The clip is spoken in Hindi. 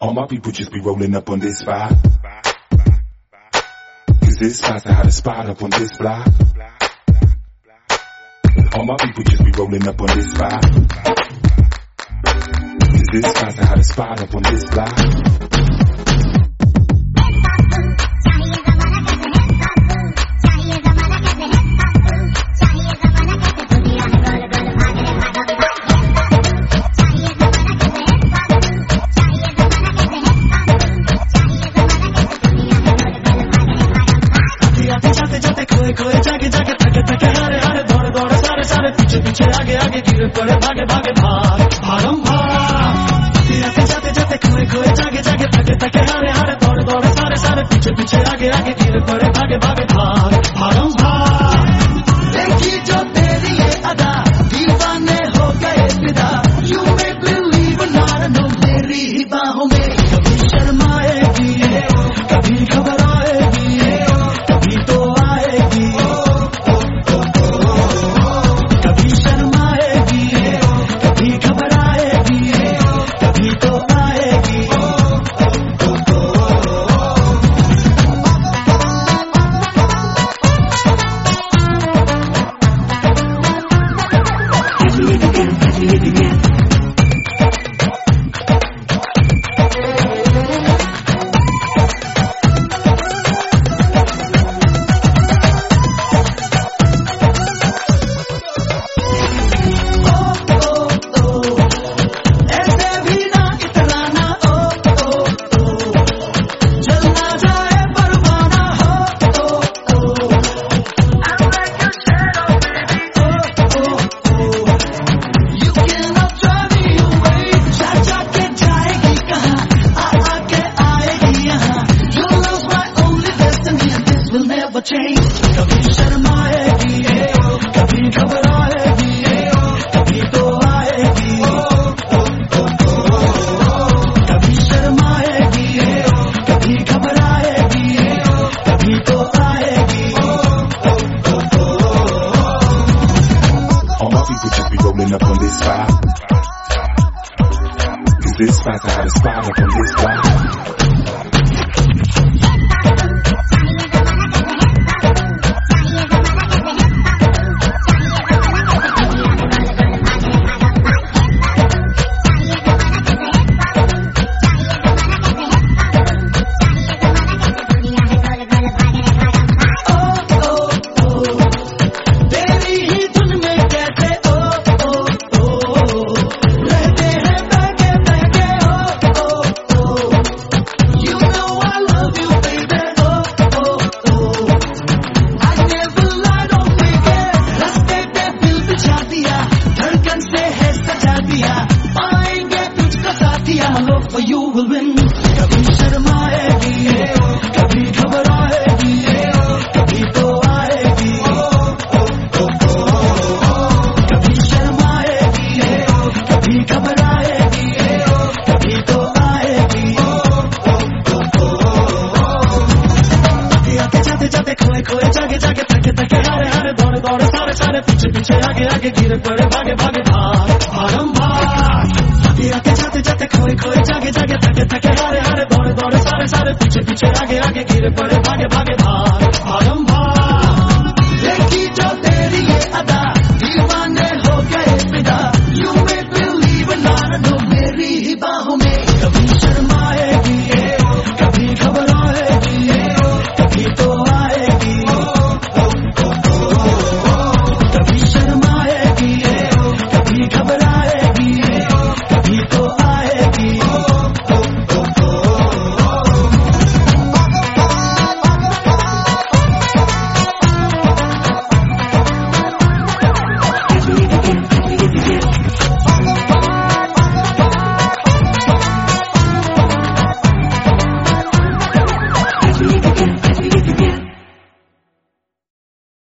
All my people just be rolling up on this vibe. Cause this spot's the hottest spot up on this block. All my people just be rolling up on this vibe. Cause this spot's the hottest spot up on this block. खोए जागे जागे थके थके हारे हारे दौड़े दौड़े सारे सारे पीछे पीछे आगे आगे गिरे पड़े भागे भागे भाग भागम भाग जाते जाते जाते खोए खोए जागे जागे थके थके हारे हारे दौड़े दौड़े सारे सारे पीछे पीछे आगे आगे गिरे पड़े भागे भागे भाग भागम भाग देखी जो तेरी ये अदा दीवाने हो गए फिदा you make believe not no मेरी ही बाहों में कभी शर्माएगी कभी घबराएगी कभी तो कभी शर्माएगी कभी घबराएगी कभी तो आएगी कभी शर्माएगी कभी घबराएगी कभी तो आएगी All my people just be rolling up on this vibe. Cause this spot's the hottest spot up on this block. For you will win. कभी शर्माएगी कभी घबराएगी कभी तो आएगी कभी शर्माएगी कभी घबराएगी कभी तो आएगी आते जाते जाते खोए खोए जागे जागे थके थके हारे हारे दौड़े दौड़े सारे सारे पीछे पीछे आगे आगे गिरे पड़े भागे भागे भाग भागम भाग आते जाते जाते खोए खोए जागे जागे थके थके हारे हारे दौड़े दौड़े सारे सारे पीछे पीछे आगे आगे गिरे पड़े भागे भागे भाग